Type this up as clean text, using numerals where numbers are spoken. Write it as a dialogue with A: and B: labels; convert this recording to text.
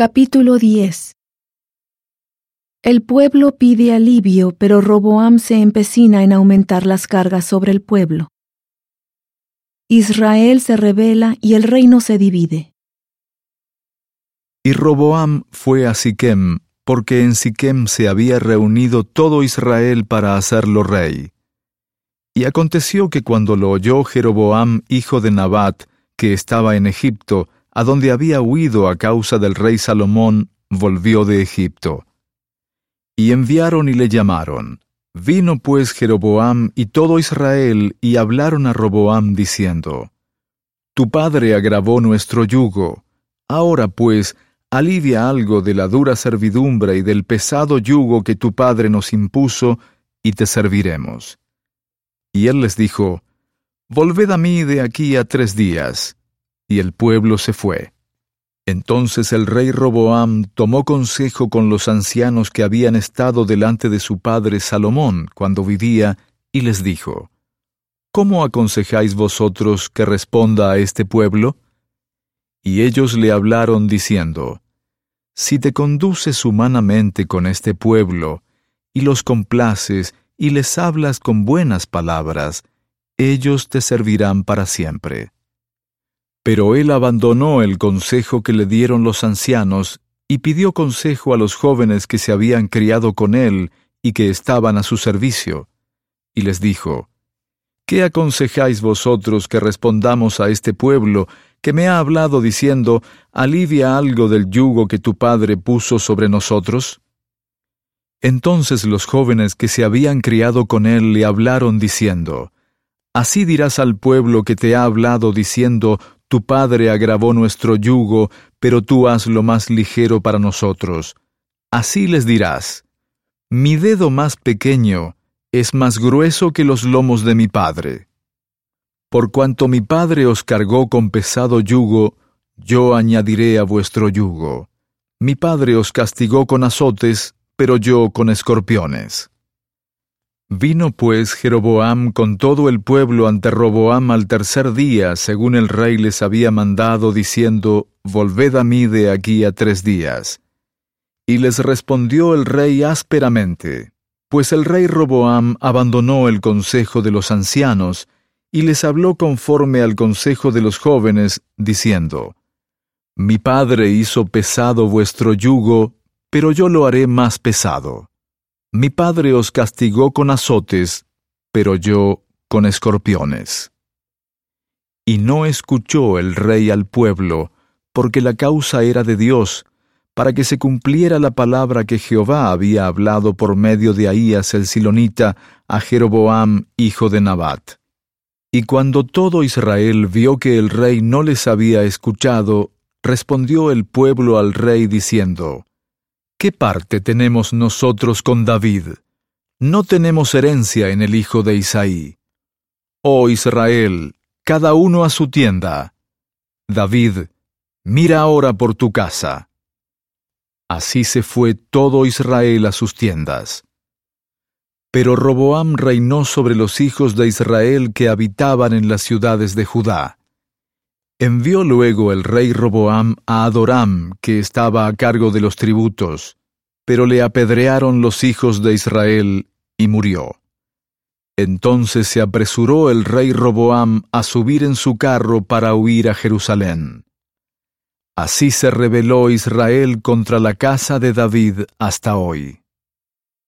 A: Capítulo 10. El pueblo pide alivio, pero Roboam se empecina en aumentar las cargas sobre el pueblo. Israel se rebela y el reino se divide.
B: Y Roboam fue a Siquem, porque en Siquem se había reunido todo Israel para hacerlo rey. Y aconteció que cuando lo oyó Jeroboam, hijo de Nabat, que estaba en Egipto, a donde había huido a causa del rey Salomón, volvió de Egipto. Y enviaron y le llamaron. Vino pues Jeroboam y todo Israel, y hablaron a Roboam diciendo: Tu padre agravó nuestro yugo. Ahora pues, alivia algo de la dura servidumbre y del pesado yugo que tu padre nos impuso, y te serviremos. Y él les dijo: Volved a mí de aquí a 3 días. Y el pueblo se fue. Entonces el rey Roboam tomó consejo con los ancianos que habían estado delante de su padre Salomón cuando vivía, y les dijo: ¿Cómo aconsejáis vosotros que responda a este pueblo? Y ellos le hablaron diciendo: Si te conduces humanamente con este pueblo, y los complaces, y les hablas con buenas palabras, ellos te servirán para siempre. Pero él abandonó el consejo que le dieron los ancianos, y pidió consejo a los jóvenes que se habían criado con él y que estaban a su servicio. Y les dijo: ¿Qué aconsejáis vosotros que respondamos a este pueblo que me ha hablado diciendo: alivia algo del yugo que tu padre puso sobre nosotros? Entonces los jóvenes que se habían criado con él le hablaron diciendo: Así dirás al pueblo que te ha hablado diciendo: Tu padre agravó nuestro yugo, pero tú hazlo más ligero para nosotros. Así les dirás: Mi dedo más pequeño es más grueso que los lomos de mi padre. Por cuanto mi padre os cargó con pesado yugo, yo añadiré a vuestro yugo. Mi padre os castigó con azotes, pero yo con escorpiones. Vino pues Jeroboam con todo el pueblo ante Roboam al 3er día, según el rey les había mandado, diciendo: Volved a mí de aquí a 3 días. Y les respondió el rey ásperamente, pues el rey Roboam abandonó el consejo de los ancianos, y les habló conforme al consejo de los jóvenes, diciendo: Mi padre hizo pesado vuestro yugo, pero yo lo haré más pesado. Mi padre os castigó con azotes, pero yo con escorpiones. Y no escuchó el rey al pueblo, porque la causa era de Dios, para que se cumpliera la palabra que Jehová había hablado por medio de Ahías el silonita a Jeroboam, hijo de Nabat. Y cuando todo Israel vio que el rey no les había escuchado, respondió el pueblo al rey diciendo: ¿Qué parte tenemos nosotros con David? No tenemos herencia en el hijo de Isaí. Oh Israel, cada uno a su tienda. David, mira ahora por tu casa. Así se fue todo Israel a sus tiendas. Pero Roboam reinó sobre los hijos de Israel que habitaban en las ciudades de Judá. Envió luego el rey Roboam a Adoram, que estaba a cargo de los tributos, pero le apedrearon los hijos de Israel, y murió. Entonces se apresuró el rey Roboam a subir en su carro para huir a Jerusalén. Así se rebeló Israel contra la casa de David hasta hoy.